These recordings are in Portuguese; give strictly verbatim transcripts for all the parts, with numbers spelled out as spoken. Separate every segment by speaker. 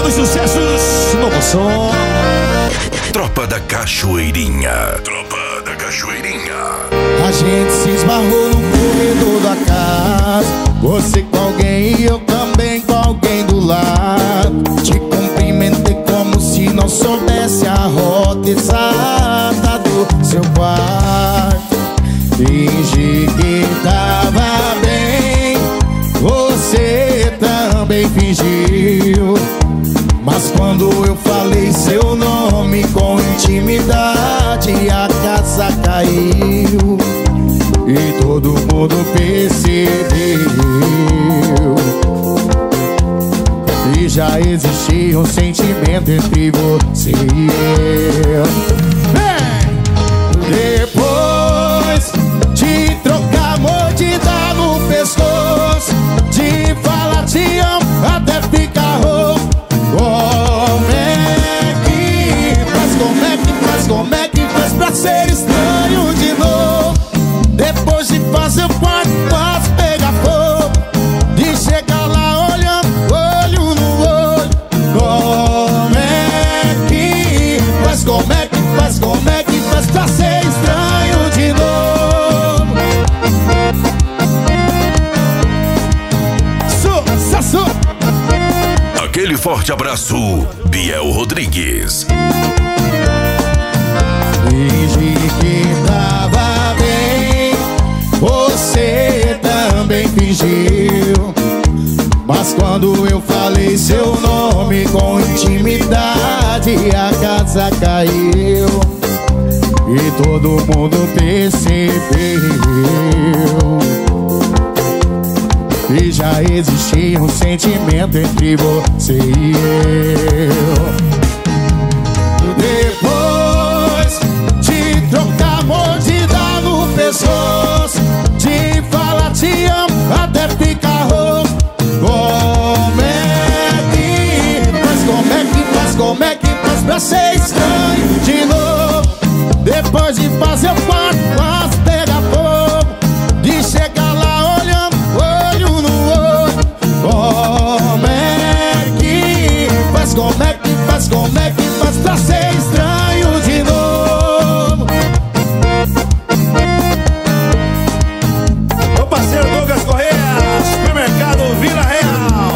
Speaker 1: dos sucessos, novo som.
Speaker 2: Tropa da Cachoeirinha. Tropa da Cachoeirinha.
Speaker 3: A gente se esbarrou no corredor da casa. Você com alguém e eu também com alguém do lado. Te cumprimentei como se não soubesse a rota exata do seu quarto. Fingi que tava bem, você também fingiu. Mas quando eu falei seu nome com intimidade, a casa caiu e todo mundo percebeu. E já existia um sentimento entre você e eu. Depois de trocar mordida no pescoço, de falar te amo até ficar rouco. Como é que faz, como é que faz, como é que faz pra ser estranho de novo? Depois de fazer o quarto, quase pegar fogo, de chegar lá olhando olho no olho. Como é que faz, como é que faz, como é que faz pra ser estranho de novo? Sucesso!
Speaker 2: Aquele forte abraço, Biel Rodrigues.
Speaker 3: Fingi que tava bem, você também fingiu. Mas quando eu falei seu nome com intimidade, a casa caiu e todo mundo percebeu. E já existia um sentimento entre você e eu. Depois de trocar mordida no pescoço, de falar te amo até ficar rouco. Como é que faz, como é que faz, como é que faz pra ser estranho de novo? Depois de fazer o quarto, quase pegar fogo, de chegar lá olhando olho no olho. Como é que faz, como é que faz, como é que faz pra ser estranho de novo?
Speaker 1: Meu parceiro Douglas Correia, supermercado Vila Real.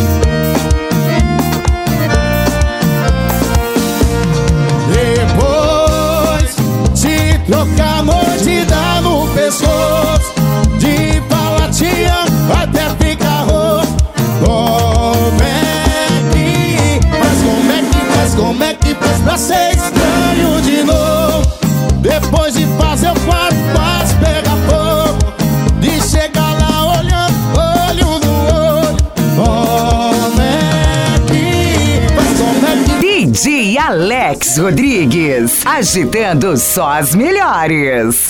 Speaker 3: Depois de trocar mordida no pescoço, de falar te amo até ficar rouco. Como é que faz, como é que faz, como é que faz pra ser estranho de novo? Depois de fazer o quarto, quase pegar fogo, de chegar lá olhando olho no olho. Como é que faz, como é que
Speaker 4: D J Alex Rodrigues, agitando só as melhores.